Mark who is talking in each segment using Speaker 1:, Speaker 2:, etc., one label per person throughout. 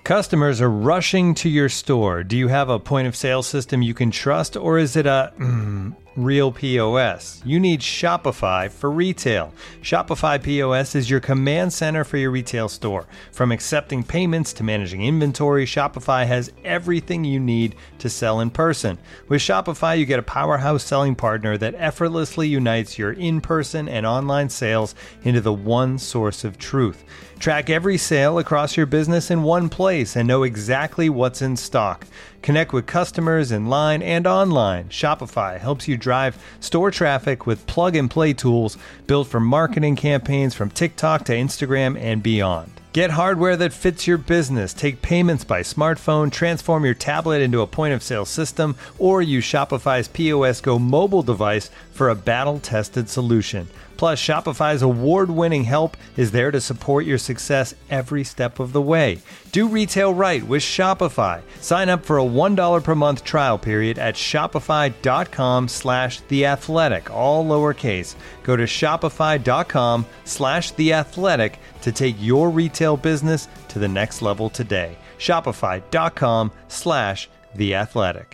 Speaker 1: Customers are rushing to your store. Do you have a point of sale system you can trust, or is it a real POS? You need Shopify for retail. Shopify POS is your command center for your retail store. From accepting payments to managing inventory, Shopify has everything you need to sell in person. With Shopify, you get a powerhouse selling partner that effortlessly unites your in-person and online sales into the one source of truth. Track every sale across your business in one place and know exactly what's in stock. Connect with customers in line and online. Shopify helps you drive store traffic with plug-and-play tools built for marketing campaigns from TikTok to Instagram and beyond. Get hardware that fits your business. Take payments by smartphone, transform your tablet into a point-of-sale system, or use Shopify's POS Go mobile device for a battle-tested solution. Plus, Shopify's award-winning help is there to support your success every step of the way. Do retail right with Shopify. Sign up for a $1 per month trial period at shopify.com/theathletic, all lowercase. Go to shopify.com/theathletic to take your retail business to the next level today. Shopify.com/theathletic.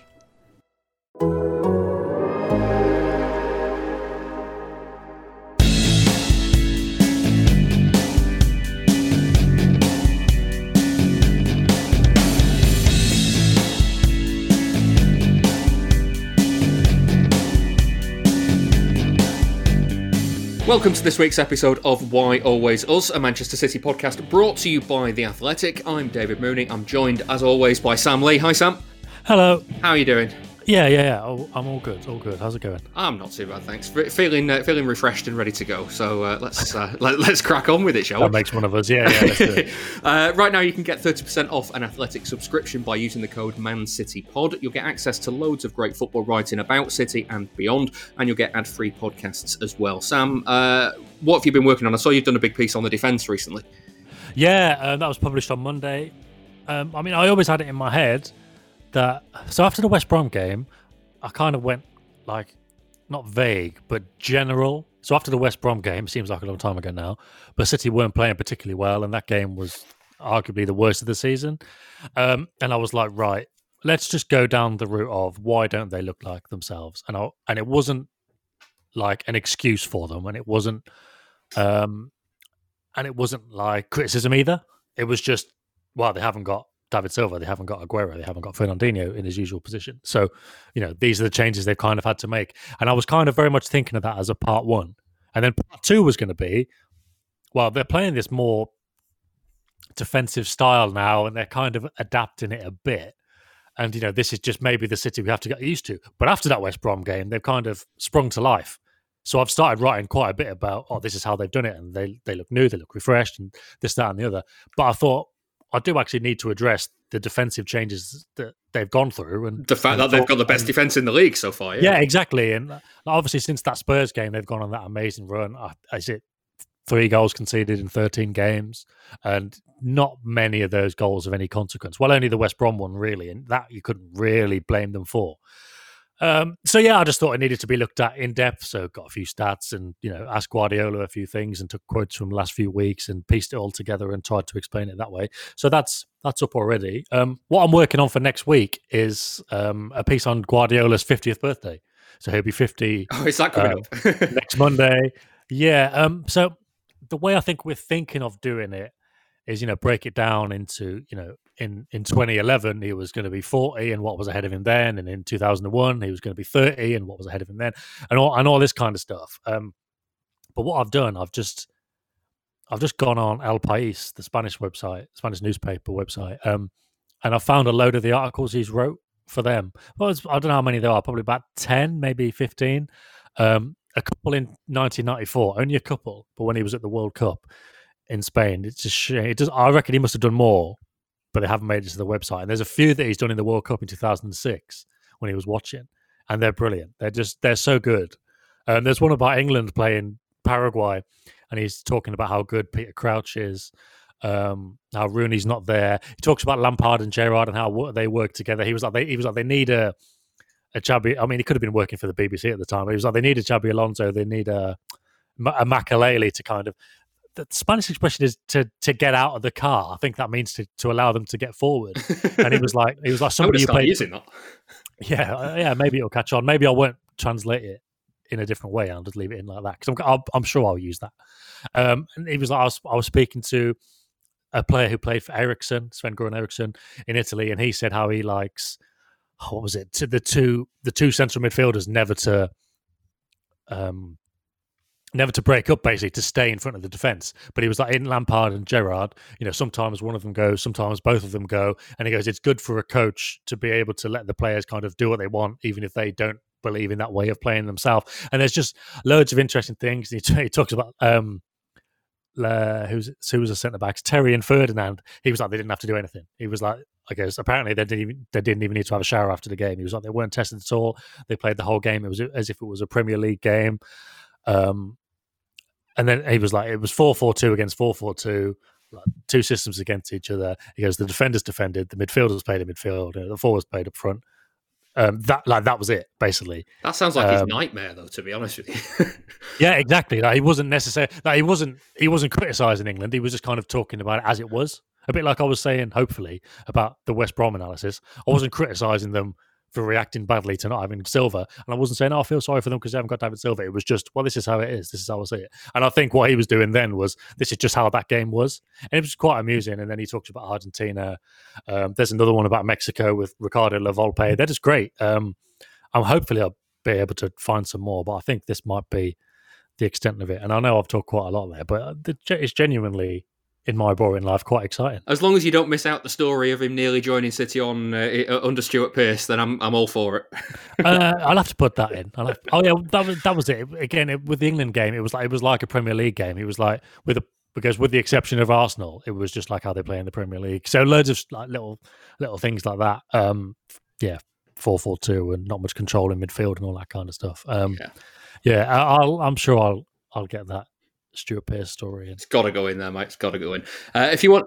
Speaker 2: Welcome to this week's episode of Why Always Us, a Manchester City podcast brought to you by The Athletic. I'm David Mooney. I'm joined, as always, by Sam Lee. Hi, Sam.
Speaker 3: Hello.
Speaker 2: How are you doing?
Speaker 3: Yeah. Oh, I'm all good. How's it going?
Speaker 2: I'm not too bad, thanks. Feeling refreshed and ready to go. So let's crack on with it, shall we?
Speaker 3: That makes one of us. Yeah. Let's do it.
Speaker 2: Right now, you can get 30% off an Athletic subscription by using the code ManCityPod. You'll get access to loads of great football writing about City and beyond, and you'll get ad-free podcasts as well. Sam, what have you been working on? I saw you've done a big piece on the defence recently.
Speaker 3: Yeah, that was published on Monday. I always had it in my head that, so after the West Brom game, I kind of went like, not vague, but general. So after the West Brom game, seems like a long time ago now, but City weren't playing particularly well, and that game was arguably the worst of the season. And I was like, right, let's just go down the route of why don't they look like themselves? And it wasn't like an excuse for them, and it wasn't like criticism either. It was just, well, they haven't got David Silva, they haven't got Aguero, they haven't got Fernandinho in his usual position. So, these are the changes they've kind of had to make. And I was kind of very much thinking of that as a part one. And then part two was going to be, well, they're playing this more defensive style now, and they're kind of adapting it a bit. And, this is just maybe the City we have to get used to. But after that West Brom game, they've kind of sprung to life. So I've started writing quite a bit about, this is how they've done it. And they look new, they look refreshed, and this, that, and the other. But I thought, I do actually need to address the defensive changes that they've gone through. And
Speaker 2: the fact that they've got the best defence in the league so far.
Speaker 3: Yeah, exactly. And obviously since that Spurs game, they've gone on that amazing run. Is it 3 goals conceded in 13 games? And not many of those goals of any consequence. Well, only the West Brom one, really. And that you couldn't really blame them for. I just thought it needed to be looked at in depth. So got a few stats and, asked Guardiola a few things and took quotes from the last few weeks and pieced it all together and tried to explain it that way. So that's up already. What I'm working on for next week is a piece on Guardiola's 50th birthday. So he'll be 50.
Speaker 2: Oh, is that coming up?
Speaker 3: next Monday. Yeah. So the way I think we're thinking of doing it is, break it down into, in 2011, he was going to be 40 and what was ahead of him then. And in 2001, he was going to be 30 and what was ahead of him then, and all this kind of stuff. But what I've done, I've just gone on El País, the Spanish newspaper website, and I found a load of the articles he's wrote for them. Well, I don't know how many there are, probably about 10, maybe 15. A couple in 1994, only a couple, but when he was at the World Cup in Spain, it's just shame. I reckon he must have done more, but they haven't made it to the website. And there's a few that he's done in the World Cup in 2006 when he was watching, and they're brilliant. They're so good. There's one about England playing Paraguay, and he's talking about how good Peter Crouch is, how Rooney's not there. He talks about Lampard and Gerrard and how they work together. He was like they need a Xabi. I mean, he could have been working for the BBC at the time. But he was like, they need a Xabi Alonso. They need a Makelele to kind of the Spanish expression is to get out of the car. I think that means to allow them to get forward. And he was like somebody who played
Speaker 2: using that.
Speaker 3: Yeah, maybe it'll catch on. Maybe I won't translate it in a different way. I'll just leave it in like that because I'm sure I'll use that. And he was like, I was speaking to a player who played for Ericsson, Sven-Göran Eriksson in Italy, and he said how he likes what was it to the two central midfielders never to break up, basically to stay in front of the defence. But he was like in Lampard and Gerrard, sometimes one of them goes, sometimes both of them go, and he goes, it's good for a coach to be able to let the players kind of do what they want, even if they don't believe in that way of playing themselves. And there's just loads of interesting things. He talks about who was a centre backs, Terry and Ferdinand. He was like, they didn't have to do anything. He was like, I guess apparently they didn't even need to have a shower after the game. He was like, they weren't tested at all. They played the whole game. It was as if it was a Premier League game. And then he was like, it was 4-4-2 against 4-4-2, like two systems against each other. He goes, the defenders defended, the midfielders played in midfield, the forwards played up front. That was it, basically.
Speaker 2: That sounds like his nightmare, though, to be honest with you.
Speaker 3: Yeah, exactly. Like, he wasn't necessarily, he wasn't criticising England. He was just kind of talking about it as it was. A bit like I was saying, hopefully, about the West Brom analysis. I wasn't criticising them for reacting badly to not having Silva. And I wasn't saying, I feel sorry for them because they haven't got David Silva. It was just, well, this is how it is. This is how I see it. And I think what he was doing then was, this is just how that game was. And it was quite amusing. And then he talks about Argentina. There's another one about Mexico with Ricardo La Volpe. They're just great. Hopefully I'll be able to find some more, but I think this might be the extent of it. And I know I've talked quite a lot there, but it's genuinely, in my boring life, quite exciting.
Speaker 2: As long as you don't miss out the story of him nearly joining City on under Stuart Pearce, then I'm all for it.
Speaker 3: I'll have to put that in. That was it. Again, with the England game, it was like a Premier League game. It was like because with the exception of Arsenal, it was just like how they play in the Premier League. So loads of like little things like that. 4-4-2 and not much control in midfield and all that kind of stuff. I'm sure I'll get that Stuart Pearce story.
Speaker 2: It's got to go in there, mate. It's got to go in. If you want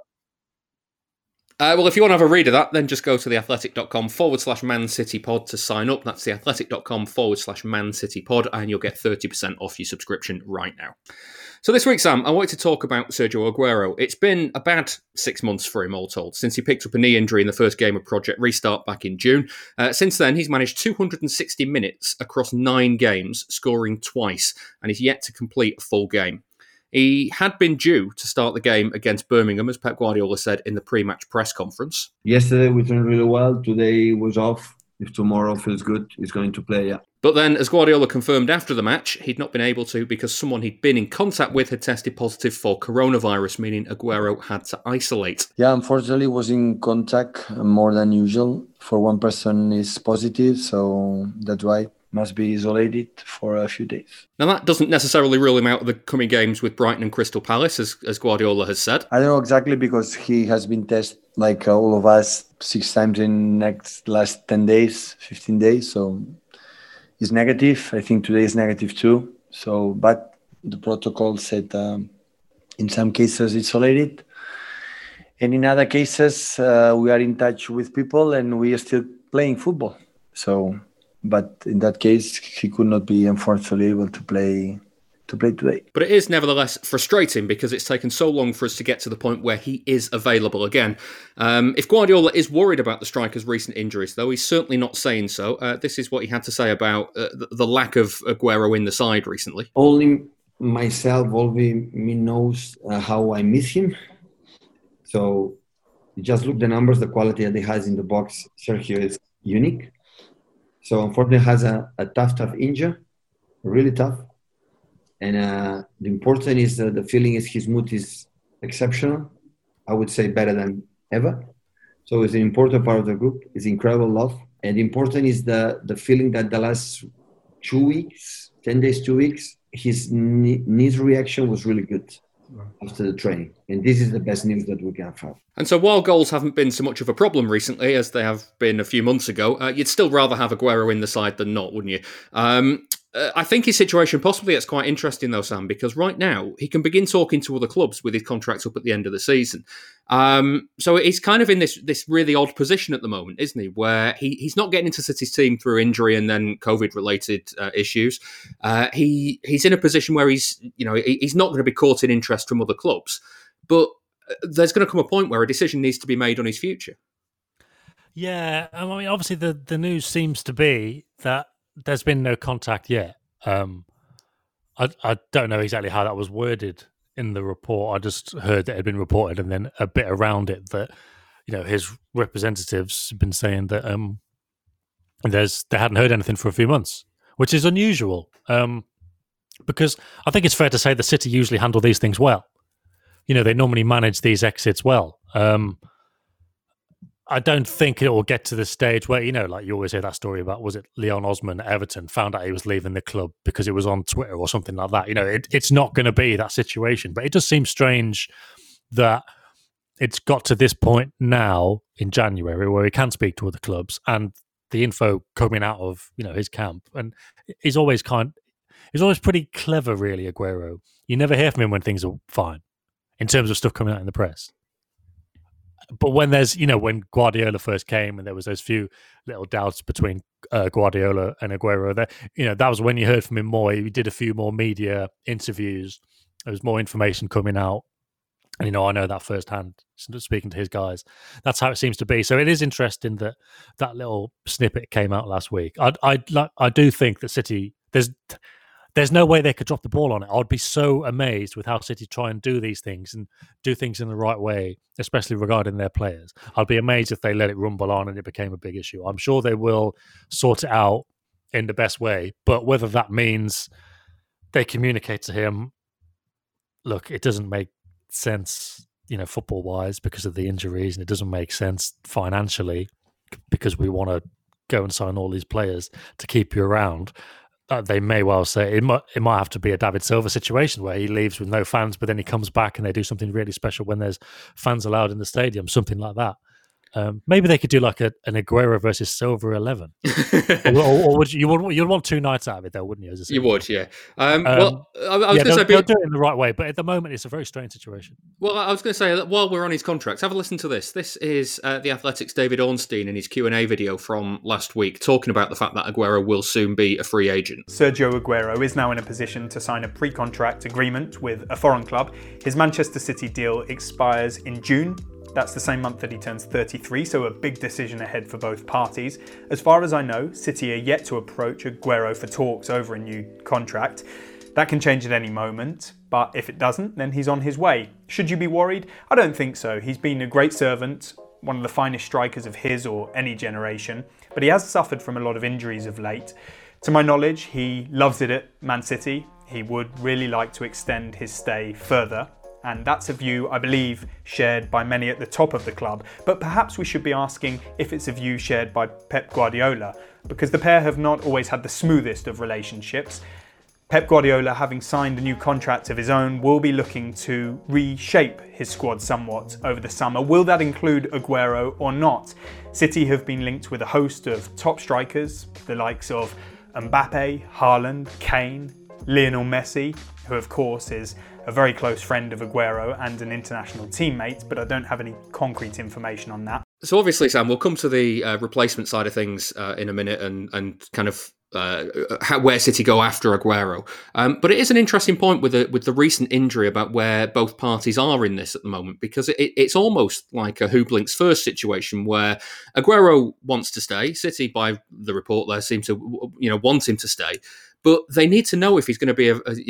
Speaker 2: to have a read of that, then just go to theathletic.com/Man City Pod to sign up. That's theathletic.com/Man City Pod, and you'll get 30% off your subscription right now. So this week, Sam, I wanted to talk about Sergio Aguero. It's been a bad 6 months for him, all told, since he picked up a knee injury in the first game of Project Restart back in June. Since then, he's managed 260 minutes across 9 games, scoring twice, and he's yet to complete a full game. He had been due to start the game against Birmingham, as Pep Guardiola said in the pre-match press conference.
Speaker 4: Yesterday we trained really well. Today was off. If tomorrow feels good, he's going to play, yeah.
Speaker 2: But then, as Guardiola confirmed after the match, he'd not been able to because someone he'd been in contact with had tested positive for coronavirus, meaning Aguero had to isolate.
Speaker 4: Yeah, unfortunately was in contact more than usual. For one person is positive, so that's why must be isolated for a few days.
Speaker 2: Now, that doesn't necessarily rule him out of the coming games with Brighton and Crystal Palace, as Guardiola has said.
Speaker 4: I don't know exactly because he has been tested, like all of us, 6 times in last 10 days, 15 days. So he's negative. I think today is negative too. So, but the protocol said in some cases isolated. And in other cases, we are in touch with people and we are still playing football. So... But in that case, he could not be, unfortunately, able to play today.
Speaker 2: But it is nevertheless frustrating because it's taken so long for us to get to the point where he is available again. If Guardiola is worried about the striker's recent injuries, though, he's certainly not saying so. This is what he had to say about the lack of Aguero in the side recently.
Speaker 4: Only myself, only me knows how I miss him. So just look at the numbers, the quality that he has in the box. Sergio is unique. So unfortunately, has a tough injury, really tough. And the important is the feeling is his mood is exceptional. I would say better than ever. So it's an important part of the group. It's incredible love. And important is the feeling that the last 2 weeks, 10 days, 2 weeks, his knees reaction was really good after the training. And this is the best news that we can have.
Speaker 2: And so while goals haven't been so much of a problem recently as they have been a few months ago, you'd still rather have Aguero in the side than not, wouldn't you? I think his situation possibly gets quite interesting though, Sam, because right now he can begin talking to other clubs with his contracts up at the end of the season. So he's kind of in this really odd position at the moment, isn't he? Where he's not getting into City's team through injury and then COVID-related issues. He's in a position where he's not going to be caught in interest from other clubs, but there's going to come a point where a decision needs to be made on his future.
Speaker 3: Yeah, I mean, obviously the news seems to be that there's been no contact yet. I don't know exactly how that was worded in the report. I just heard that it had been reported, and then a bit around it that his representatives have been saying that they hadn't heard anything for a few months, which is unusual. Because I think it's fair to say the City usually handle these things well. They normally manage these exits well. I don't think it will get to the stage where, like you always hear that story about, was it Leon Osman at Everton found out he was leaving the club because it was on Twitter or something like that. It's not going to be that situation, but it does seem strange that it's got to this point now in January where he can speak to other clubs and the info coming out of, his camp. And he's always pretty clever, really, Aguero. You never hear from him when things are fine in terms of stuff coming out in the press. But when there's, when Guardiola first came and there was those few little doubts between Guardiola and Aguero, that was when you heard from him more. He did a few more media interviews. There was more information coming out. And, I know that firsthand, speaking to his guys. That's how it seems to be. So it is interesting that little snippet came out last week. I do think that City, there's no way they could drop the ball on it. I'd be so amazed with how City try and do these things and do things in the right way, especially regarding their players. I'd be amazed if they let it rumble on and it became a big issue. I'm sure they will sort it out in the best way, but whether that means they communicate to him, look, it doesn't make sense, football-wise because of the injuries, and it doesn't make sense financially because we want to go and sign all these players to keep you around. They may well say it might have to be a David Silva situation where he leaves with no fans, but then he comes back and they do something really special when there's fans allowed in the stadium, something like that. Maybe they could do like an Aguero versus Silva 11. or you'd want two nights out of it, though, wouldn't you?
Speaker 2: You would, yeah.
Speaker 3: I was going to say they'll do it in the right way, but at the moment it's a very strange situation.
Speaker 2: Well, I was going to say that while we're on his contracts, have a listen to this. This is The Athletic's David Ornstein in his Q&A video from last week, talking about the fact that Aguero will soon be a free agent.
Speaker 5: Sergio Aguero is now in a position to sign a pre-contract agreement with a foreign club. His Manchester City deal expires in June. That's the same month that he turns 33, so a big decision ahead for both parties. As far as I know, City are yet to approach Aguero for talks over a new contract. That can change at any moment, but if it doesn't, then he's on his way. Should you be worried? I don't think so. He's been a great servant, one of the finest strikers of his or any generation, but he has suffered from a lot of injuries of late. To my knowledge, he loves it at Man City. He would really like to extend his stay further. And that's a view, I believe, shared by many at the top of the club. But perhaps we should be asking if it's a view shared by Pep Guardiola, because the pair have not always had the smoothest of relationships. Pep Guardiola, having signed a new contract of his own, will be looking to reshape his squad somewhat over the summer. Will that include Aguero or not? City have been linked with a host of top strikers, the likes of Mbappe, Haaland, Kane, Lionel Messi, who of course is a very close friend of Aguero and an international teammate, but I don't have any concrete information on that.
Speaker 2: So obviously, Sam, we'll come to the replacement side of things in a minute and kind of where City go after Aguero. But it is an interesting point with the recent injury about where both parties are in this at the moment, because it's almost like a who blinks first situation where Aguero wants to stay. City, by the report there, seem to want him to stay. But they need to know if he's going to be,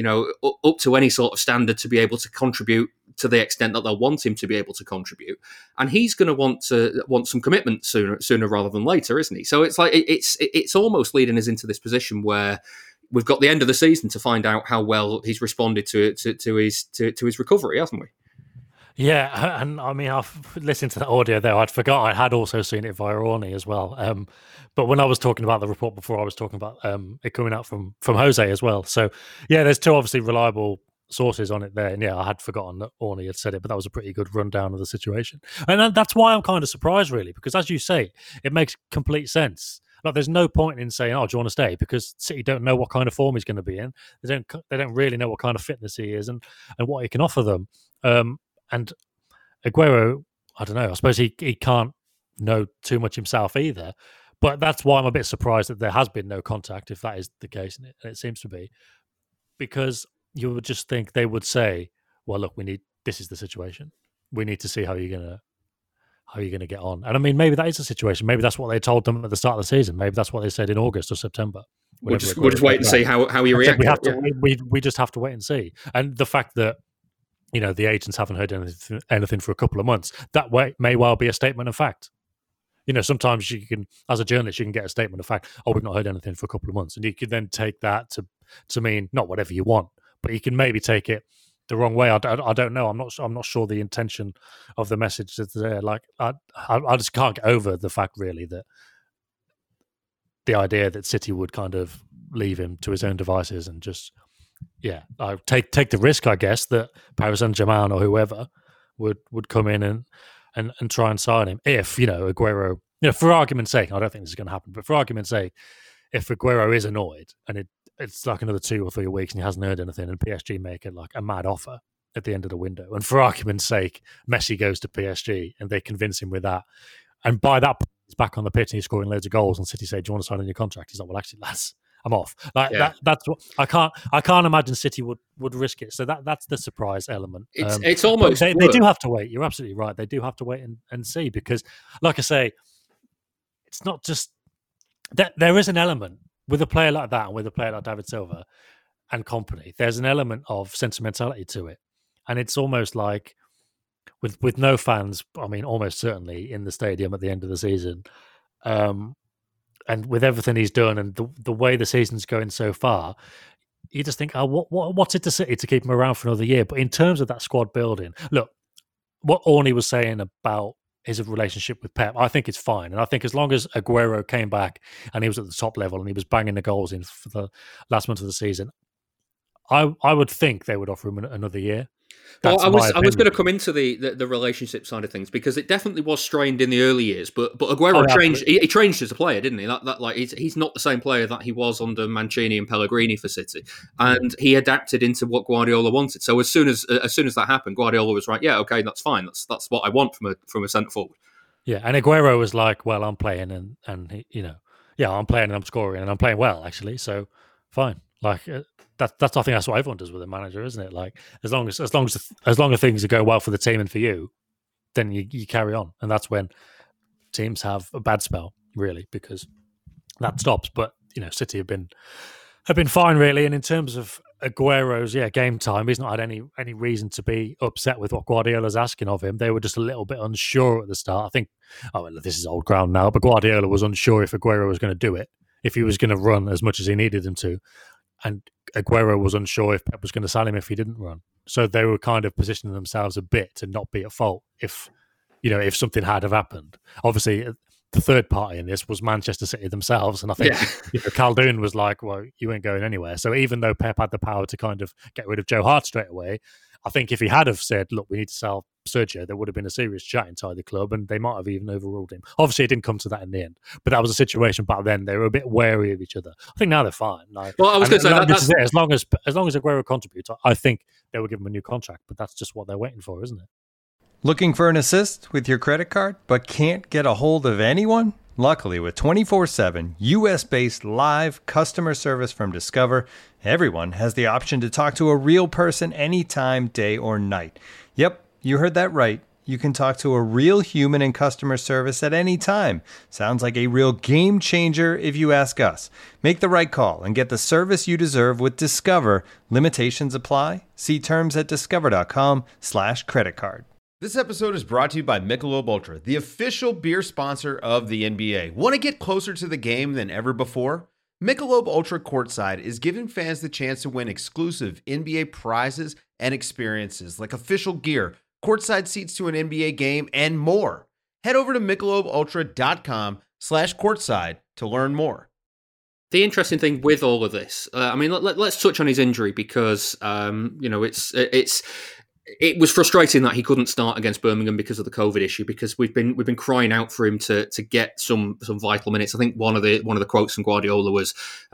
Speaker 2: up to any sort of standard to be able to contribute to the extent that they'll want him to be able to contribute. And he's going to want some commitment sooner rather than later, isn't he? So it's like it's almost leading us into this position where we've got the end of the season to find out how well he's responded to his recovery, hasn't we?
Speaker 3: Yeah, and I mean, I've listened to that audio there. I'd forgot I had also seen it via Orny as well. But when I was talking about the report before, I was talking about it coming out from Jose as well. So, yeah, there's two obviously reliable sources on it there, and I had forgotten that Orny had said it, but that was a pretty good rundown of the situation. And that's why I'm kind of surprised, really, because as you say, it makes complete sense. Like, there's no point in saying, "Oh, do you want to stay?" Because City don't know what kind of form he's going to be in. They don't really know what kind of fitness he is and what he can offer them. And Aguero, I don't know. I suppose he can't know too much himself either. But that's why I'm a bit surprised that there has been no contact, if that is the case, and it seems to be, because you would just think they would say, "Well, look, this is the situation. We need to see how you're gonna get on." And I mean, maybe that is the situation. Maybe that's what they told them at the start of the season. Maybe that's what they said in August or September.
Speaker 2: We'll just wait and see how he reacts.
Speaker 3: We just have to wait and see. And the fact that the agents haven't heard anything for a couple of months, that may well be a statement of fact. Sometimes you can, as a journalist, you can get a statement of fact. Oh, we've not heard anything for a couple of months, and you can then take that to mean not whatever you want, but you can maybe take it the wrong way. I don't know. I'm not sure the intention of the message is there. Like, I just can't get over the fact, really, that the idea that City would kind of leave him to his own devices and just take the risk, I guess, that Paris Saint-Germain or whoever would come in and try and sign him. If Aguero, for argument's sake, I don't think this is going to happen, but for argument's sake, if Aguero is annoyed and it's like another 2 or 3 weeks and he hasn't heard anything, and PSG make it like a mad offer at the end of the window, and for argument's sake, Messi goes to PSG and they convince him with that, and by that point he's back on the pitch and he's scoring loads of goals, and City say, "Do you want to sign a new contract?" He's like, "Well, actually, lads, I'm off." That's what I can't imagine City would risk it. So that's the surprise element.
Speaker 2: It's almost
Speaker 3: they do have to wait. You're absolutely right. They do have to wait and see, because, like I say, it's not just that there is an element with a player like that and with a player like David Silva and company. There's an element of sentimentality to it, and it's almost like with no fans. I mean, almost certainly in the stadium at the end of the season. And with everything he's done and the way the season's going so far, you just think, what's it to City to keep him around for another year? But in terms of that squad building, look, what Orny was saying about his relationship with Pep, I think it's fine. And I think as long as Aguero came back and he was at the top level and he was banging the goals in for the last month of the season, I would think they would offer him another year.
Speaker 2: Well, I was going to come into the relationship side of things, because it definitely was strained in the early years. But Aguero changed. He changed as a player, didn't he? Like he's not the same player that he was under Mancini and Pellegrini for City, and he adapted into what Guardiola wanted. So as soon as that happened, Guardiola was right. Yeah, okay, that's fine. That's what I want from a centre forward.
Speaker 3: Yeah, and Aguero was like, "Well, I'm playing and I'm playing and I'm scoring and I'm playing well, actually. So fine." Like that's I think that's what everyone does with a manager, isn't it? Like as long as things are going well for the team and for you, then you carry on, and that's when teams have a bad spell, really, because that stops. But City have been fine, really. And in terms of Aguero's game time, he's not had any reason to be upset with what Guardiola's asking of him. They were just a little bit unsure at the start. I think, this is old ground now, but Guardiola was unsure if Aguero was going to do it, if he was going to run as much as he needed him to. And Aguero was unsure if Pep was going to sign him if he didn't run. So they were kind of positioning themselves a bit to not be at fault if something had have happened. Obviously, the third party in this was Manchester City themselves. And I think Khaldoon was like, "Well, you ain't going anywhere." So even though Pep had the power to kind of get rid of Joe Hart straight away, I think if he had have said, "Look, we need to sell Sergio," there would have been a serious chat inside the club, and they might have even overruled him. Obviously, it didn't come to that in the end, but that was a situation back then. They were a bit wary of each other. I think now they're fine.
Speaker 2: Well, I was going to say that's
Speaker 3: it. As long as Aguero contributes, I think they will give him a new contract. But that's just what they're waiting for, isn't it?
Speaker 1: Looking for an assist with your credit card, but can't get a hold of anyone? Luckily, with 24/7 US-based live customer service from Discover, everyone has the option to talk to a real person anytime, day or night. Yep, you heard that right. You can talk to a real human in customer service at any time. Sounds like a real game changer if you ask us. Make the right call and get the service you deserve with Discover. Limitations apply. See terms at discover.com/creditcard.
Speaker 6: This episode is brought to you by Michelob Ultra, the official beer sponsor of the NBA. Want to get closer to the game than ever before? Michelob Ultra Courtside is giving fans the chance to win exclusive NBA prizes and experiences like official gear, courtside seats to an NBA game, and more. Head over to MichelobUltra.com/courtside to learn more.
Speaker 2: The interesting thing with all of this, I mean, let's touch on his injury because it was frustrating that he couldn't start against Birmingham because of the COVID issue. Because we've been crying out for him to get some vital minutes. I think one of the quotes from Guardiola was,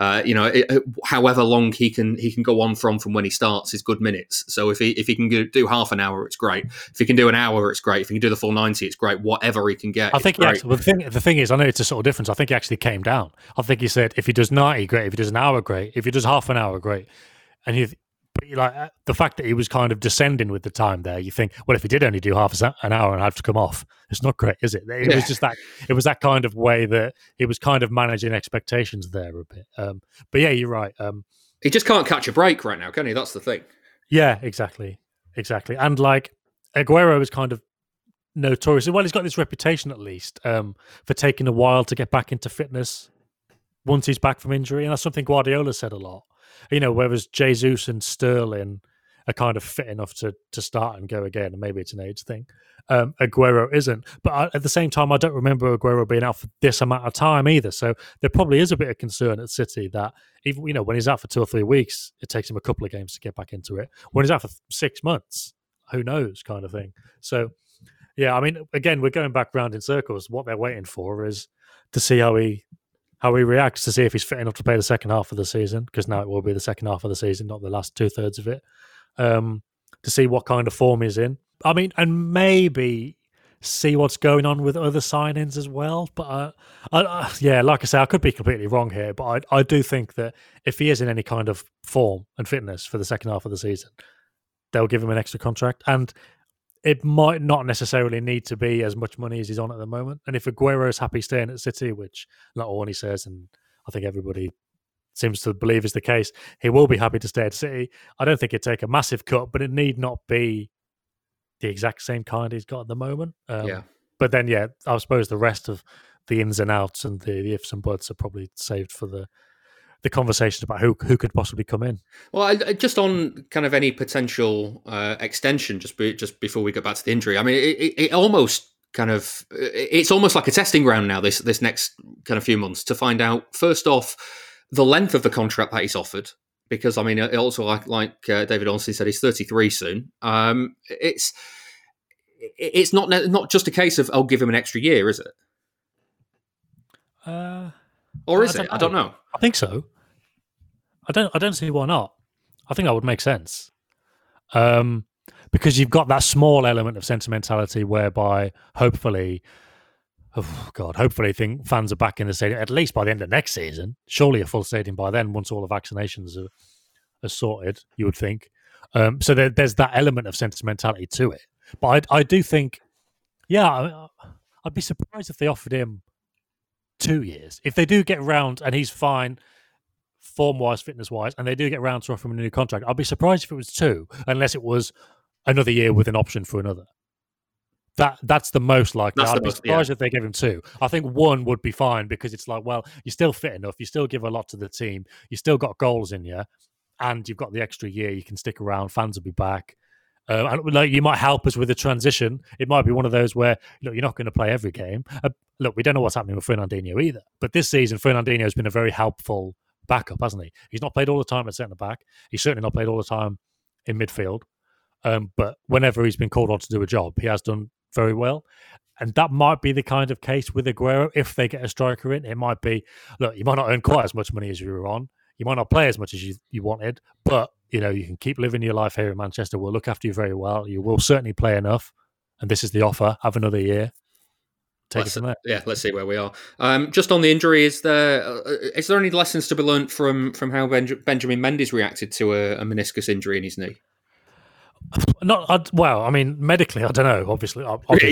Speaker 2: however long he can go on from when he starts is good minutes. So if he can do half an hour, it's great. If he can do an hour, it's great. If he can do the full 90, it's great. Whatever he can get,
Speaker 3: I think the thing is, I know it's a sort of difference. I think he actually came down. I think he said if he does 90, great. If he does an hour, great. If he does half an hour, great. And but the fact that he was kind of descending with the time there, you think, well, if he did only do half an hour and have to come off, it's not great, is it? It was just that. It was that kind of way that he was kind of managing expectations there a bit. But yeah, you're right.
Speaker 2: He just can't catch a break right now, can he? That's the thing.
Speaker 3: Yeah, exactly. And like Aguero is kind of notorious. Well, he's got this reputation at least for taking a while to get back into fitness once he's back from injury, and that's something Guardiola said a lot. Whereas Jesus and Sterling are kind of fit enough to start and go again, and maybe it's an age thing. Aguero isn't. But at the same time, I don't remember Aguero being out for this amount of time either. So there probably is a bit of concern at City that even when he's out for 2 or 3 weeks, it takes him a couple of games to get back into it. When he's out for 6 months, who knows, kind of thing. So yeah, I mean, again, we're going back round in circles. What they're waiting for is to see how he reacts, to see if he's fit enough to play the second half of the season, because now it will be the second half of the season, not the last 2/3 of it, to see what kind of form he's in. I mean, and maybe see what's going on with other signings as well. But like I say, I could be completely wrong here, but I do think that if he is in any kind of form and fitness for the second half of the season, they'll give him an extra contract. And it might not necessarily need to be as much money as he's on at the moment. And if Aguero is happy staying at City, which not all he says, and I think everybody seems to believe is the case, he will be happy to stay at City. I don't think it'd take a massive cut, but it need not be the exact same kind he's got at the moment. But then, I suppose the rest of the ins and outs and the ifs and buts are probably saved for the conversation about who could possibly come in.
Speaker 2: Well, just on kind of any potential extension, just before we get back to the injury. I mean, it almost kind of it's almost like a testing ground now. This next kind of few months to find out first off the length of the contract that he's offered, because I mean, it also like David Ornstein said, he's 33 soon. It's not just a case of give him an extra year, is it? Or is it? I don't know.
Speaker 3: I think so. I don't see why not. I think that would make sense. Because you've got that small element of sentimentality whereby hopefully fans are back in the stadium, at least by the end of next season. Surely a full stadium by then, once all the vaccinations are sorted, you would think. So there's that element of sentimentality to it. But I do think, I'd be surprised if they offered him 2 years. If they do get round and he's fine, form-wise, fitness-wise, and they do get round to offer him a new contract, I'd be surprised if it was 2, unless it was another year with an option for another. That's the most likely. I'd be surprised if they gave him 2. I think 1 would be fine, because it's like, well, you're still fit enough, you still give a lot to the team, you still got goals in you, and you've got the extra year, you can stick around, fans will be back. And you might help us with the transition. It might be one of those where you're not going to play every game. We don't know what's happening with Fernandinho either. But this season, Fernandinho has been a very helpful backup, hasn't he? He's not played all the time at centre back. He's certainly not played all the time in midfield. But whenever he's been called on to do a job, he has done very well. And that might be the kind of case with Aguero. If they get a striker in, it might be, you might not earn quite as much money as you were on. You might not play as much as you wanted, but you can keep living your life here in Manchester. We'll look after you very well. You will certainly play enough, and this is the offer. Have another year. Take it from there.
Speaker 2: Yeah, let's see where we are. Just on the injury, is there any lessons to be learnt from how Benjamin Mendy's reacted to a meniscus injury in his knee?
Speaker 3: Medically, I don't know. Obviously.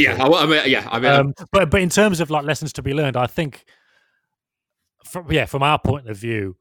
Speaker 3: But in terms of lessons to be learned, I think, from our point of view,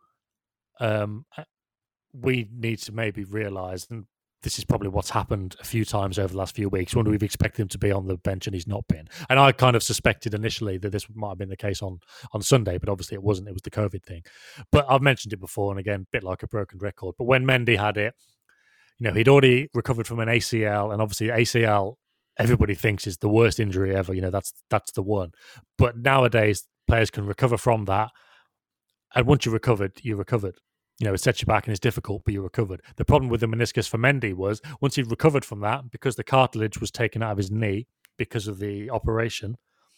Speaker 3: we need to maybe realise, and this is probably what's happened a few times over the last few weeks, when we've expected him to be on the bench and he's not been. And I kind of suspected initially that this might have been the case on Sunday, but obviously it wasn't. It was the COVID thing. But I've mentioned it before, and again, a bit like a broken record. But when Mendy had it, he'd already recovered from an ACL, and obviously ACL, everybody thinks is the worst injury ever. That's the one. But nowadays, players can recover from that And once you recovered, you recovered. It sets you back and it's difficult, but you recovered. The problem with the meniscus for Mendy was once he recovered from that, because the cartilage was taken out of his knee because of the operation,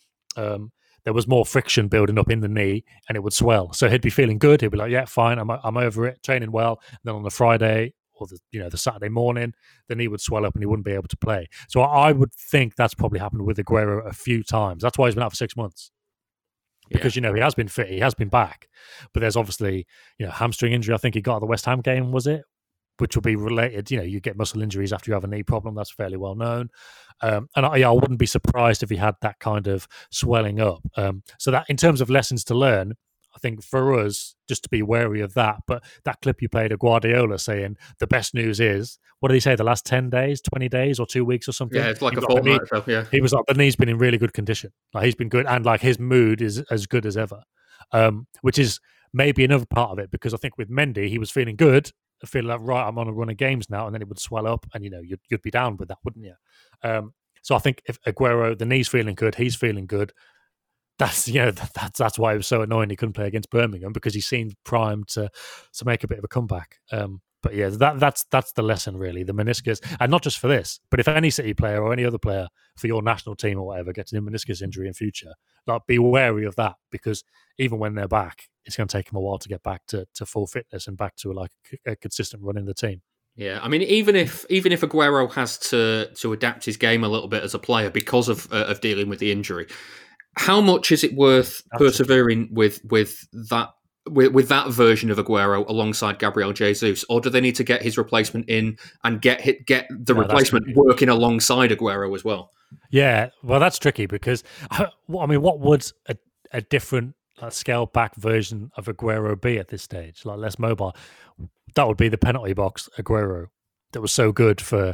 Speaker 3: there was more friction building up in the knee and it would swell. So he'd be feeling good. He'd be like, yeah, fine, I'm over it, training well. And then on the Friday or the Saturday morning, the knee would swell up and he wouldn't be able to play. So I would think that's probably happened with Aguero a few times. That's why he's been out for 6 months. Because, he has been fit, he has been back. But there's obviously, hamstring injury. I think he got at the West Ham game, was it? Which will be related. You get muscle injuries after you have a knee problem. That's fairly well known. And I wouldn't be surprised if he had that kind of swelling up. So that in terms of lessons to learn, I think for us, just to be wary of that. But that clip you played of Guardiola saying the best news is, what did he say, the last 10 days, 20 days or 2 weeks or something?
Speaker 2: Yeah, it's like a fortnight.
Speaker 3: He was like, the knee's been in really good condition. Like he's been good. And like his mood is as good as ever, which is maybe another part of it. Because I think with Mendy, he was feeling good, feeling like, right, I'm on a run of games now. And then it would swell up and, you'd be down with that, wouldn't you? So I think if Aguero, the knee's feeling good, he's feeling good. That's why it was so annoying he couldn't play against Birmingham, because he seemed primed to make a bit of a comeback. But yeah, that's the lesson really, the meniscus, and not just for this, but if any City player or any other player for your national team or whatever gets a meniscus injury in future, like be wary of that, because even when they're back, it's going to take them a while to get back to full fitness and back to like a consistent run in the team.
Speaker 2: Yeah, I mean, even if Aguero has to adapt his game a little bit as a player because of dealing with the injury, how much is it worth persevering with that version of Aguero alongside Gabriel Jesus, or do they need to get his replacement in and get the replacement working alongside Aguero as well?
Speaker 3: Yeah, well, that's tricky because what would a different scaled back version of Aguero be at this stage, like less mobile? That would be the penalty box Aguero that was so good for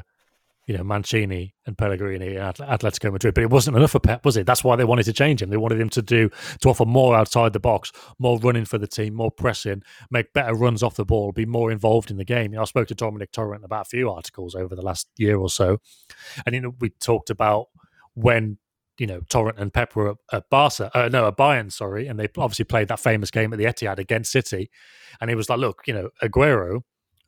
Speaker 3: Mancini and Pellegrini and Atletico Madrid, but it wasn't enough for Pep, was it? That's why they wanted to change him. They wanted him to offer more outside the box, more running for the team, more pressing, make better runs off the ball, be more involved in the game. I spoke to Dominic Torrent about a few articles over the last year or so, and we talked about when Torrent and Pep were at Bayern, and they obviously played that famous game at the Etihad against City, and he was like, look, Aguero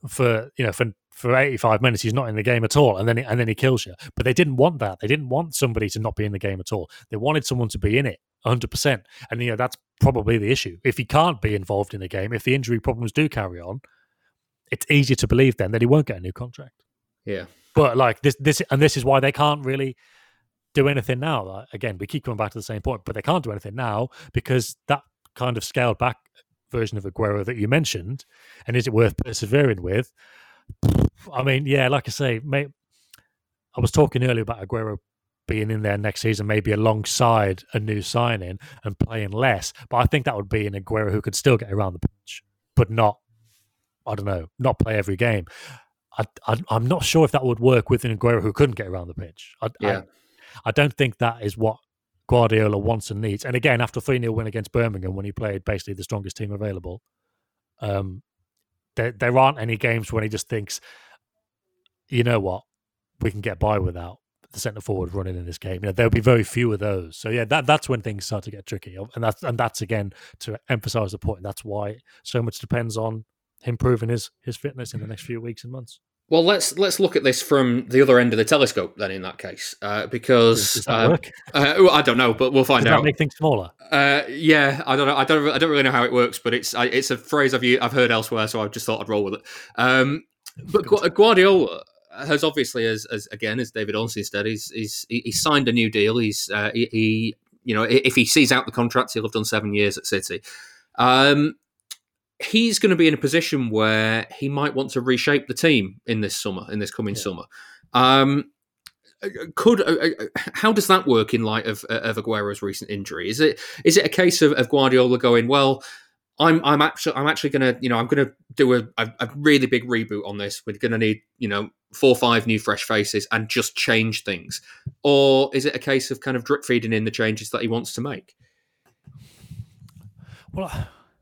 Speaker 3: for 85 minutes he's not in the game at all, and then he kills you. But they didn't want that. They didn't want somebody to not be in the game at all. They wanted someone to be in it 100%. And that's probably the issue. If he can't be involved in the game, if the injury problems do carry on, it's easier to believe then that he won't get a new contract.
Speaker 2: Yeah.
Speaker 3: But like this is why they can't really do anything now. Like, again, we keep coming back to the same point, but they can't do anything now because that kind of scaled back version of Aguero that you mentioned, and is it worth persevering with? I mean, yeah, like I say, I was talking earlier about Aguero being in there next season, maybe alongside a new signing and playing less. But I think that would be an Aguero who could still get around the pitch, but not play every game. I'm not sure if that would work with an Aguero who couldn't get around the pitch. I don't think that is what Guardiola wants and needs. And again, after 3-0 win against Birmingham, when he played basically the strongest team available, there aren't any games when he just thinks, you know what, we can get by without the centre forward running in this game. There'll be very few of those. So yeah, that's when things start to get tricky, and that's again to emphasise the point. That's why so much depends on him proving his fitness in the next few weeks and months.
Speaker 2: Well, let's look at this from the other end of the telescope then. In that case, because
Speaker 3: does that work?
Speaker 2: I don't know, but we'll find out.
Speaker 3: Does that make things smaller?
Speaker 2: Yeah, I don't know. I don't really know how it works, but it's a phrase I've heard elsewhere, so I just thought I'd roll with it. But Guardiola has obviously, as David Ornstein said, he's signed a new deal. He if he sees out the contract, he'll have done 7 years at City. He's going to be in a position where he might want to reshape the team in this coming summer. How does that work in light of Aguero's recent injury? Is it a case of Guardiola going, well, I'm actually going to, I'm going to do a really big reboot on this. We're going to need, 4 or 5 new fresh faces and just change things? Or is it a case of kind of drip feeding in the changes that he wants to make?
Speaker 3: Well,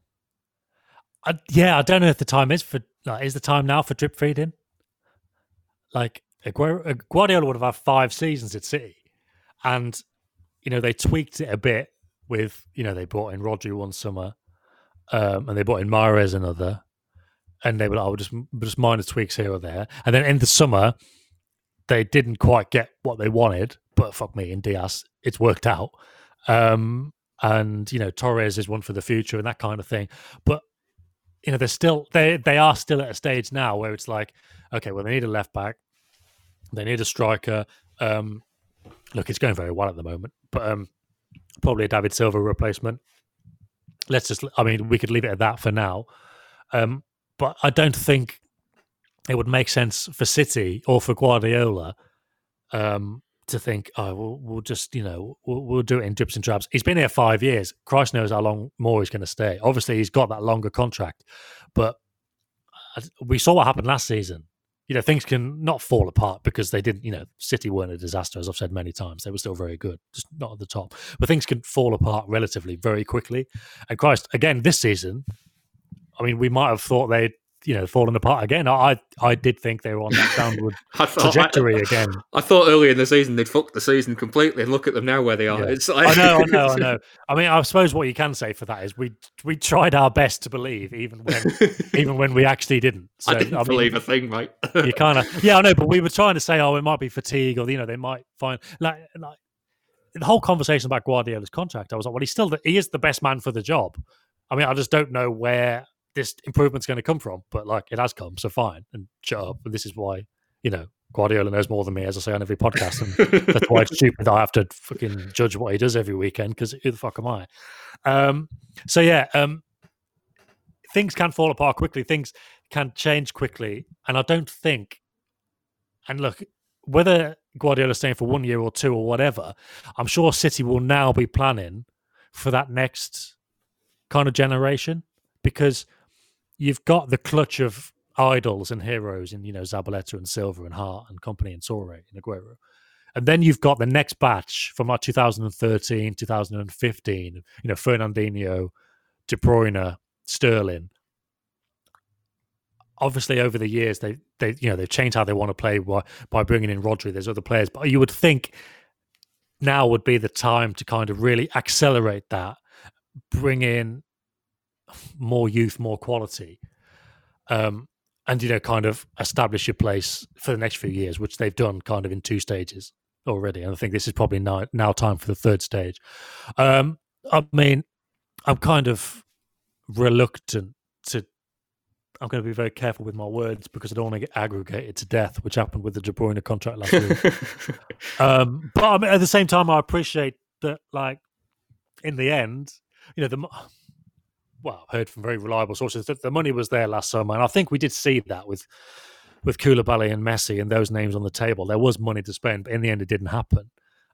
Speaker 3: I don't know if the time is the time now for drip feeding? Like Guardiola would have had 5 seasons at City, and they tweaked it a bit with they brought in Rodri one summer, and they brought in Mahrez another, and they were like, just minor tweaks here or there. And then in the summer, they didn't quite get what they wanted, but fuck me, in Diaz, it's worked out. And Torres is one for the future and that kind of thing. But they're still they are still at a stage now where it's like, okay, well, they need a left back, they need a striker. Look, it's going very well at the moment, but probably a David Silva replacement. We could leave it at that for now. But I don't think it would make sense for City or for Guardiola to think, we'll just, we'll do it in drips and drabs. He's been here 5 years. Christ knows how long more he's going to stay. Obviously, he's got that longer contract, but we saw what happened last season. Things can not fall apart because they didn't, City weren't a disaster, as I've said many times. They were still very good, just not at the top. But things can fall apart relatively very quickly. And Christ, again, this season, we might have thought they'd, fallen apart again. I did think they were on that downward trajectory again.
Speaker 2: I thought earlier in the season they'd fucked the season completely, and look at them now where they are.
Speaker 3: Yeah.
Speaker 2: It's like...
Speaker 3: I know. I suppose what you can say for that is we tried our best to believe, even when we actually didn't. So,
Speaker 2: I didn't believe a thing, mate.
Speaker 3: You kind of, I know, but we were trying to say, it might be fatigue, or they might find like the whole conversation about Guardiola's contract. I was like, well, he is the best man for the job. I just don't know where this improvement's going to come from, but it has come, so fine, and shut up. And this is why Guardiola knows more than me, as I say on every podcast, and that's why it's stupid that I have to fucking judge what he does every weekend, because who the fuck am I? Things can fall apart quickly, things can change quickly, and I don't think, and look, whether Guardiola's staying for 1 year or two or whatever, I'm sure City will now be planning for that next kind of generation, because you've got the clutch of idols and heroes in, Zabaleta and Silva and Hart and company and Torre and Aguero. And then you've got the next batch from 2013, 2015, Fernandinho, De Bruyne, Sterling. Obviously, over the years, they've changed how they want to play by bringing in Rodri. There's other players, but you would think now would be the time to kind of really accelerate that, bring in more youth, more quality, and kind of establish your place for the next few years, which they've done kind of in 2 stages already. And I think this is probably now time for the 3rd stage. I'm kind of reluctant to. I'm going to be very careful with my words because I don't want to get aggregated to death, which happened with the De Bruyne contract last week. But at the same time, I appreciate that, in the end, I've heard from very reliable sources that the money was there last summer, and I think we did see that with Koulibaly and Messi and those names on the table. There was money to spend, but in the end, it didn't happen.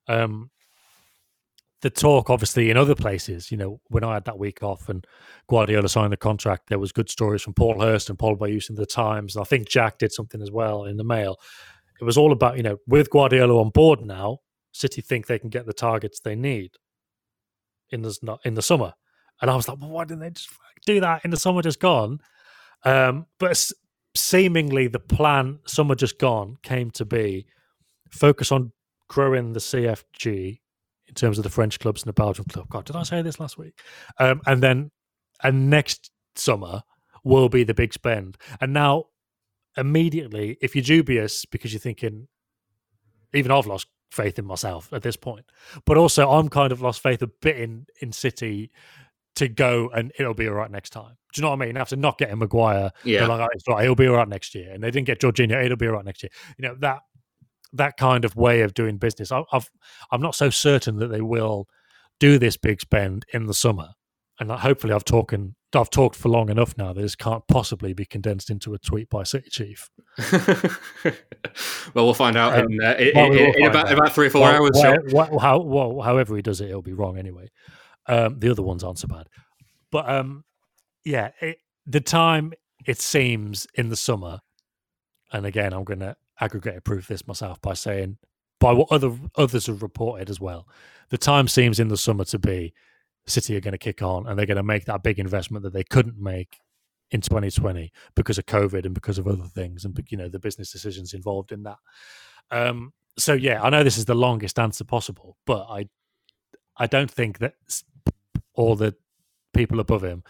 Speaker 3: The talk, obviously, in other places, when I had that week off and Guardiola signed the contract, there was good stories from Paul Hurst and Paul Bayous in the Times. And I think Jack did something as well in the Mail. It was all about, with Guardiola on board now, City think they can get the targets they need in the summer. And I was like, well, why didn't they just do that in the summer just gone? But seemingly the plan, summer just gone, came to be focus on growing the CFG in terms of the French clubs and the Belgian club. God, did I say this last week? And next summer will be the big spend. And now, immediately, if you're dubious because you're thinking, even I've lost faith in myself at this point, but also I'm kind of lost faith a bit in City to go and it'll be all right next time. Do you know what I mean? After not getting Maguire, they're like, it's right, he'll be all right next year. And they didn't get Jorginho, it'll be all right next year. That kind of way of doing business. I'm not so certain that they will do this big spend in the summer. And hopefully I've talked for long enough now that this can't possibly be condensed into a tweet by City Chief.
Speaker 2: Well, we'll find out in about 3 or 4 hours.
Speaker 3: However he does it, it'll be wrong anyway. The other ones aren't so bad. But the time, it seems, in the summer, and again, I'm going to aggregate proof this myself by saying, by what others have reported as well, the time seems in the summer to be City are going to kick on and they're going to make that big investment that they couldn't make in 2020 because of COVID and because of other things and the business decisions involved in that. So I know this is the longest answer possible, but I don't think that all the people above him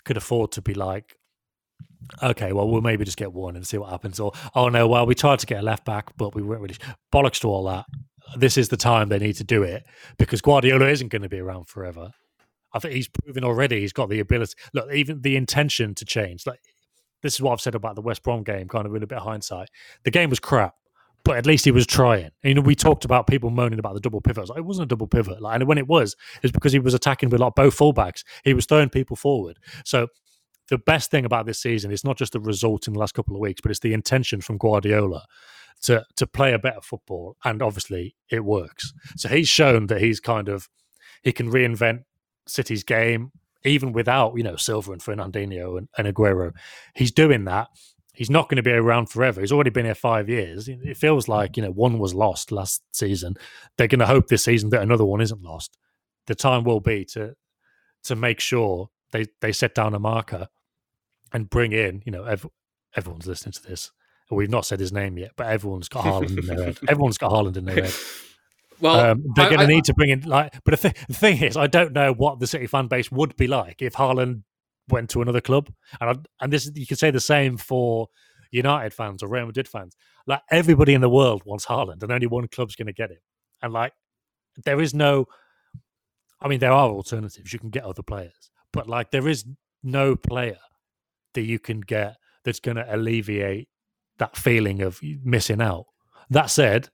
Speaker 3: could afford to be like, okay, well, we'll maybe just get one and see what happens. Or, oh no, well, we tried to get a left back, but we weren't really bollocks to all that. This is the time they need to do it because Guardiola isn't going to be around forever. I think he's proven already he's got the ability. Look, even the intention to change. Like, this is what I've said about the West Brom game, kind of in a bit of hindsight. The game was crap, but at least he was trying. And we talked about people moaning about the double pivot. I was like, it wasn't a double pivot. Like, and when it was because he was attacking with like both fullbacks. He was throwing people forward. So the best thing about this season is not just the result in the last couple of weeks, but it's the intention from Guardiola to play a better football. And obviously it works. So he's shown that he can reinvent City's game, even without, Silva and Fernandinho and Aguero. He's doing that. He's not going to be around forever. He's already been here 5 years. It feels like, one was lost last season. They're going to hope this season that another one isn't lost. The time will be to make sure they set down a marker and bring in, everyone's listening to this. We've not said his name yet, but everyone's got Haaland in their head. Everyone's got Haaland in their head. Well, they're going to need to bring in but the thing is, I don't know what the City fan base would be like if Haaland went to another club, and this you could say the same for United fans or Real Madrid fans. Like, everybody in the world wants Haaland, and only one club's going to get him. And like, there is no. I mean, there are alternatives. You can get other players, but like, there is no player that you can get that's going to alleviate that feeling of missing out. That said,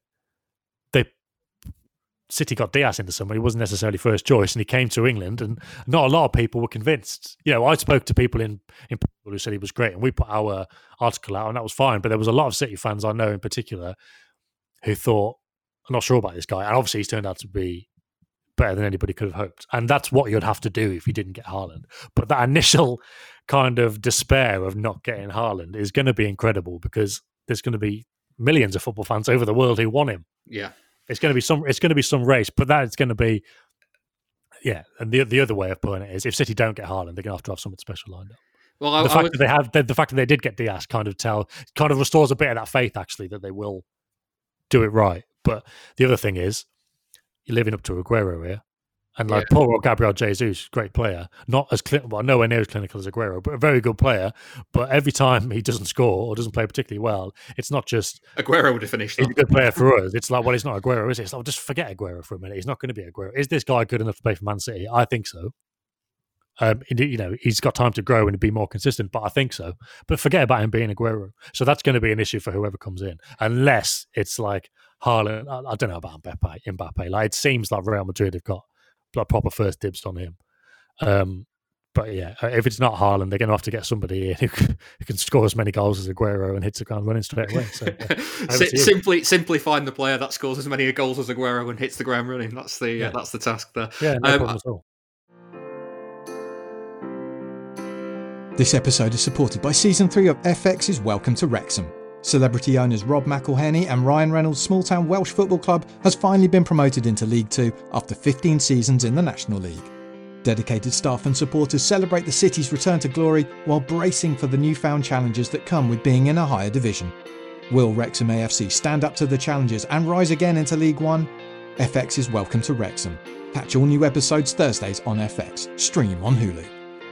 Speaker 3: City got Diaz in the summer. He wasn't necessarily first choice, and he came to England, and not a lot of people were convinced. I spoke to people in Portugal who said he was great, and we put our article out, and that was fine. But there was a lot of City fans I know in particular who thought, I'm not sure about this guy. And obviously he's turned out to be better than anybody could have hoped. And that's what you'd have to do if you didn't get Haaland. But that initial kind of despair of not getting Haaland is going to be incredible, because there's going to be millions of football fans over the world who want him.
Speaker 2: Yeah. It's
Speaker 3: going to be some race, but that it's going to be, yeah. And the other way of putting it is, if City don't get Haaland, they're going to have something special lined up. Well, the fact that they did get Diaz kind of restores a bit of that faith, actually, that they will do it right. But the other thing is, you're living up to Aguero here, and like poor old Gabriel Jesus, great player, not as nowhere near as clinical as Aguero, but a very good player. But every time he doesn't score or doesn't play particularly well, it's not just
Speaker 2: Aguero would have finished.
Speaker 3: He's a good player for us. It's like, well, he's not Aguero, is it? It's like, just forget Aguero for a minute. He's not going to be Aguero. Is this guy good enough to play for Man City? I think so. He's got time to grow and be more consistent, but I think so. But forget about him being Aguero. So that's going to be an issue for whoever comes in, unless it's like Haaland. I don't know about Mbappe. Like, it seems like Real Madrid have got like proper first dibs on him. But yeah, if it's not Haaland, they're going to have to get somebody in who can score as many goals as Aguero and hits the ground running straight away. So,
Speaker 2: simply find the player that scores as many goals as Aguero and hits the ground running. That's the task there.
Speaker 3: Yeah, no problem at all.
Speaker 7: This episode is supported by Season 3 of FX's Welcome to Wrexham. Celebrity owners Rob McElhenney and Ryan Reynolds' small-town Welsh football club has finally been promoted into League 2 after 15 seasons in the National League. Dedicated staff and supporters celebrate the city's return to glory while bracing for the newfound challenges that come with being in a higher division. Will Wrexham AFC stand up to the challenges and rise again into League 1? FX's Welcome to Wrexham. Catch all new episodes Thursdays on FX. Stream on Hulu.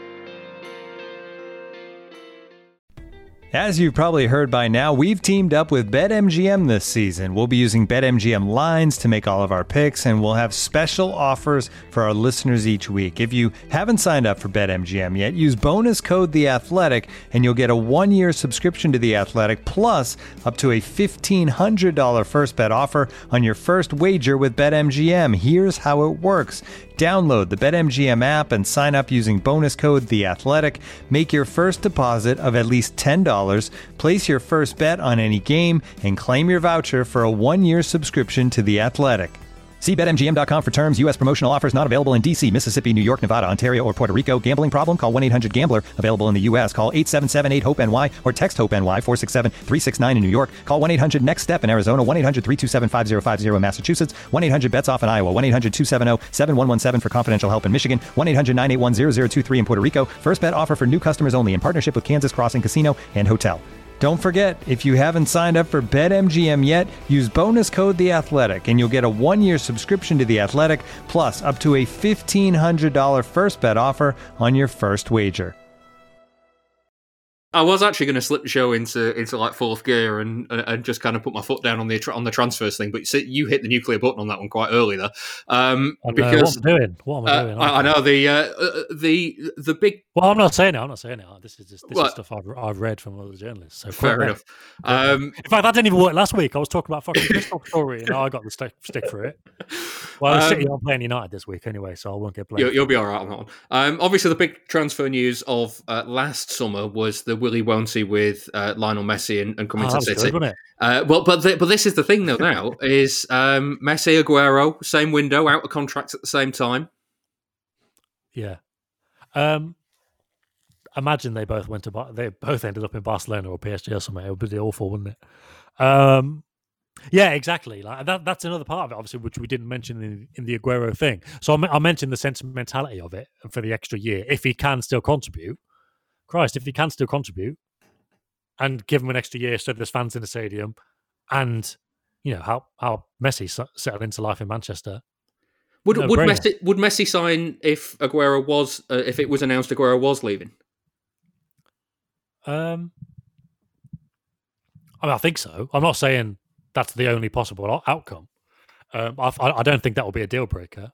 Speaker 1: As you've probably heard by now, we've teamed up with BetMGM this season. We'll be using BetMGM lines to make all of our picks, and we'll have special offers for our listeners each week. If you haven't signed up for BetMGM yet, use bonus code The Athletic, and you'll get a 1-year subscription to The Athletic, plus up to a $1,500 first bet offer on your first wager with BetMGM. Here's how it works. Download the BetMGM app and sign up using bonus code The Athletic. Make your first deposit of at least $10. Place your first bet on any game and claim your voucher for a 1-year subscription to The Athletic. See BetMGM.com for terms. U.S. promotional offers not available in D.C., Mississippi, New York, Nevada, Ontario, or Puerto Rico. Gambling problem? Call 1-800-GAMBLER. Available in the U.S. Call 877-8-HOPE-NY or text HOPE-NY 467-369 in New York. Call 1-800-NEXT-STEP in Arizona. 1-800-327-5050 in Massachusetts. 1-800-BETS-OFF in Iowa. 1-800-270-7117 for confidential help in Michigan. 1-800-981-0023 in Puerto Rico. First bet offer for new customers only in partnership with Kansas Crossing Casino and Hotel. Don't forget, if you haven't signed up for BetMGM yet, use bonus code The Athletic, and you'll get a 1-year subscription to The Athletic, plus up to a $1,500 first bet offer on your first wager.
Speaker 2: I was actually going to slip the show into like fourth gear and just kind of put my foot down on the transfers thing, but you hit the nuclear button on that one quite early there. Because
Speaker 3: what am I doing? What am I doing?
Speaker 2: I know the big.
Speaker 3: Well, I'm not saying it. This is stuff I've read from other journalists. So
Speaker 2: fair enough.
Speaker 3: In fact, that didn't even work last week. I was talking about fucking Crystal Story, and I got the stick for it. Well, City aren't playing United this week anyway, so I won't get blamed.
Speaker 2: You'll be all right on that one. Obviously, the big transfer news of last summer was the Willy Won't-y with Lionel Messi and coming to City.
Speaker 3: Good, wasn't it?
Speaker 2: But this is the thing though. Now is Messi, Aguero, same window, out of contracts at the same time.
Speaker 3: Yeah. Imagine they both ended up in Barcelona or PSG or something. It would be awful, wouldn't it? Yeah, exactly. Like that's another part of it, obviously, which we didn't mention in the Aguero thing. So I mentioned the sentimentality of it for the extra year. If he can still contribute, if he can still contribute, and give him an extra year so there's fans in the stadium, and how Messi settled into life in Manchester.
Speaker 2: Would Messi sign if Aguero was if it was announced Aguero was leaving?
Speaker 3: I think so. I'm not saying that's the only possible outcome. I don't think that will be a deal breaker.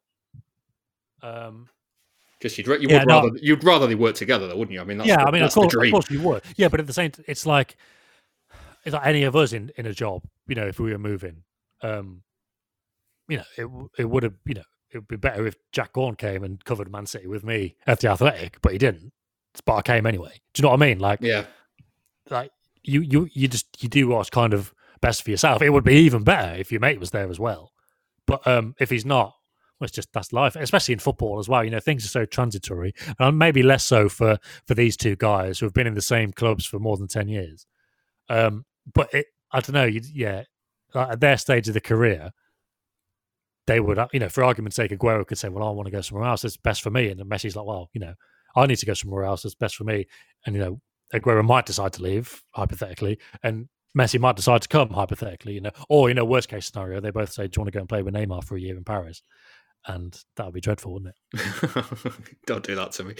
Speaker 2: Just you'd rather they work together, though, wouldn't you? I mean, of
Speaker 3: course you would. Yeah, but at the same time, it's like any of us in a job. If we were moving, it would have. It would be better if Jack Gorn came and covered Man City with me at the Athletic, but he didn't. But I came anyway. Do you know what I mean? Like,
Speaker 2: yeah,
Speaker 3: like you do what's kind of best for yourself. It would be even better if your mate was there as well. But if he's not, well, that's life, especially in football as well. Things are so transitory, and maybe less so for these two guys who have been in the same clubs for more than 10 years. But I don't know. Like at their stage of the career, they would, for argument's sake, Aguero could say, "Well, I want to go somewhere else. It's best for me." And then Messi's like, "Well, I need to go somewhere else. It's best for me." And Aguero might decide to leave, hypothetically, and Messi might decide to come, hypothetically. Or worst case scenario, they both say, "Do you want to go and play with Neymar for a year in Paris?" And that would be dreadful, wouldn't
Speaker 2: it? Don't do that to me.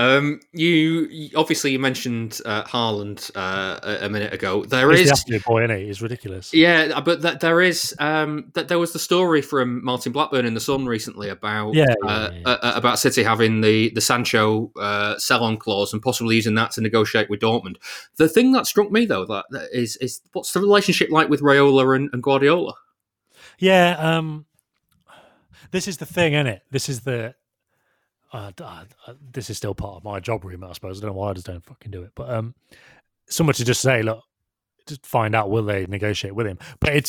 Speaker 2: You mentioned Haaland a minute ago.
Speaker 3: He's the absolute boy, isn't he? He's ridiculous.
Speaker 2: Yeah, but there is there was the story from Martin Blackburn in the Sun recently about about City having the Sancho sell-on clause and possibly using that to negotiate with Dortmund. The thing that struck me though that is what's the relationship like with Raiola and Guardiola?
Speaker 3: Yeah. This is the thing, isn't it? This is the. This is still part of my job remit, I suppose. I don't know why I just don't fucking do it. But someone to just say, look, just find out, will they negotiate with him? But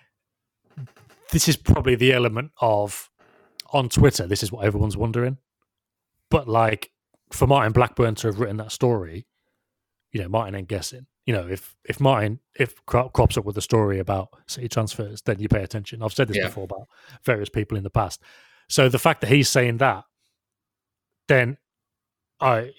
Speaker 3: this is probably the element of on Twitter. This is what everyone's wondering. But like for Martin Blackburn to have written that story, Martin ain't guessing. If Martin crops up with a story about City transfers, then you pay attention. I've said this before about various people in the past. So the fact that he's saying that, then I'm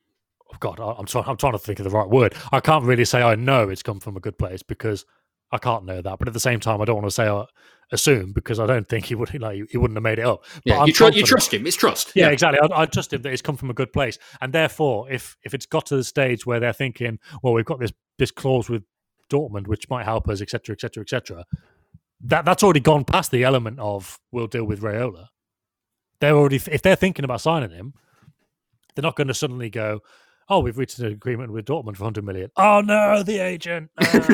Speaker 3: trying to think of the right word. I can't really say I know it's come from a good place because I can't know that. But at the same time, I don't want to say assume because I don't think he would. He wouldn't have made it up.
Speaker 2: Yeah, you trust him. It's trust.
Speaker 3: Yeah, exactly. I trust him that it's come from a good place, and therefore, if it's got to the stage where they're thinking, well, we've got this clause with Dortmund which might help us, etc., etc., etc., that's already gone past the element of we'll deal with Raiola. If they're thinking about signing him, they're not going to suddenly go, oh, we've reached an agreement with Dortmund for 100 million. Oh no, the agent.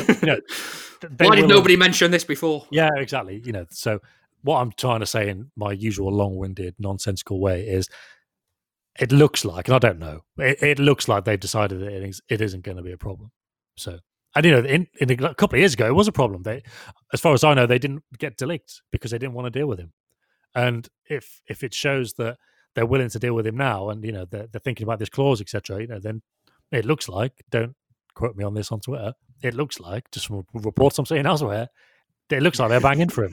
Speaker 2: Why did nobody mention this before?
Speaker 3: Yeah, exactly. So what I'm trying to say in my usual long-winded, nonsensical way is, it looks like, and I don't know, it looks like they've decided that it isn't going to be a problem. So, and in a couple of years ago, it was a problem. As far as I know, they didn't get De Ligt because they didn't want to deal with him. And if it shows that they're willing to deal with him now, and they're thinking about this clause, etc., then it looks like, don't quote me on this on Twitter, it looks like, just from reports I'm seeing elsewhere, it looks like they're banging for him.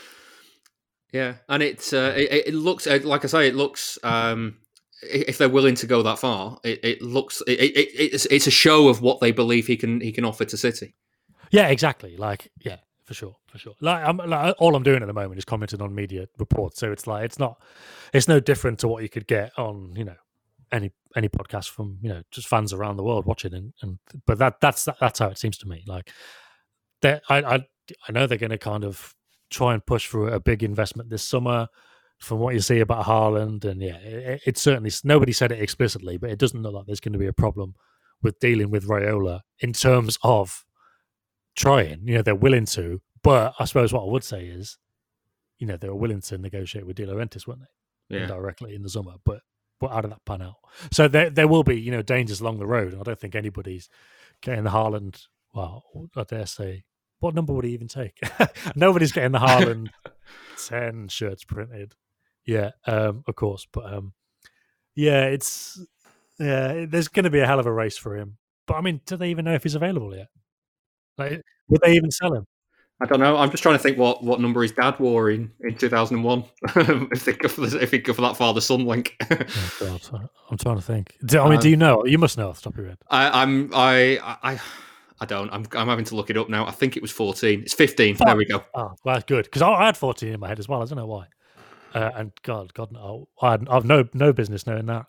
Speaker 2: Yeah, and it looks like I say, it looks if they're willing to go that far, it's a show of what they believe he can offer to City.
Speaker 3: Yeah, exactly. For sure. All I'm doing at the moment is commenting on media reports. So it's no different to what you could get on, any podcast from just fans around the world watching, but that's how it seems to me. Like I know they're going to kind of try and push for a big investment this summer. From what you see about Haaland, and it's certainly, nobody said it explicitly, but it doesn't look like there's going to be a problem with dealing with Raiola in terms of trying. They're willing to, but I suppose what I would say is, they were willing to negotiate with De Laurentiis, weren't they?
Speaker 2: Yeah.
Speaker 3: Indirectly in the summer, but how did that pan out? So there will be, dangers along the road. I don't think anybody's getting the Haaland. Well, I dare say, what number would he even take? Nobody's getting the Haaland 10 shirts printed. Yeah, of course, but there's going to be a hell of a race for him. But I mean, do they even know if he's available yet? Like, would they even sell him?
Speaker 2: I don't know. I'm just trying to think what number his dad wore in 2001. if they go for that father-son link.
Speaker 3: Oh God, I'm trying to think. Do you know? You must know off the top of your head.
Speaker 2: I don't. I'm having to look it up now. I think it was 14. It's 15. There we go.
Speaker 3: Oh, well, that's good because I had 14 in my head as well. I don't know why. And God, no, I've no business knowing that.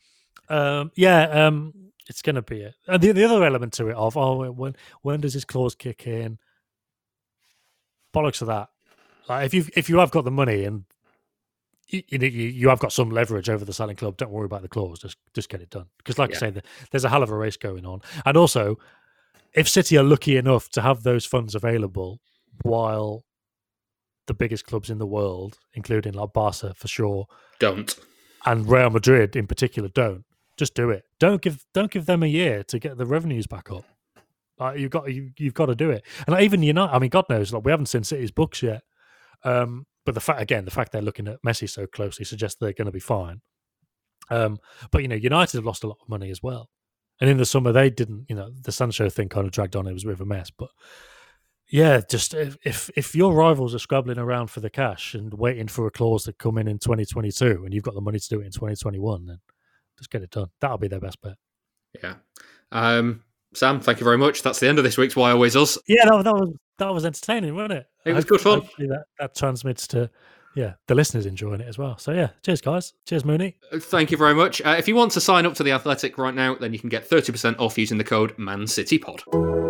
Speaker 3: It's going to be it. And the other element to it of when does this clause kick in? Bollocks of that. Like if you have got the money and you have got some leverage over the selling club, don't worry about the clause. Just get it done. Because like I say, there's a hell of a race going on. And also, if City are lucky enough to have those funds available while the biggest clubs in the world, including like Barca for sure,
Speaker 2: don't,
Speaker 3: and Real Madrid in particular, don't. Just do it. Don't give them a year to get the revenues back up. You've got to do it. And even United, I mean, God knows, like we haven't seen City's books yet. But the fact they're looking at Messi so closely suggests they're going to be fine. But United have lost a lot of money as well. And in the summer they didn't. The Sancho thing kind of dragged on. It was a bit of a mess. But yeah, just if your rivals are scrabbling around for the cash and waiting for a clause to come in 2022, and you've got the money to do it in 2021, then just get it done. That'll be their best bet.
Speaker 2: Yeah. Sam, thank you very much. That's the end of this week's Why Always Us.
Speaker 3: Yeah, that was entertaining, wasn't it?
Speaker 2: It was good fun.
Speaker 3: Hopefully that transmits to the listeners enjoying it as well. So cheers guys. Cheers Mooney.
Speaker 2: Thank you very much. If you want to sign up to The Athletic right now, then you can get 30% off using the code ManCityPod.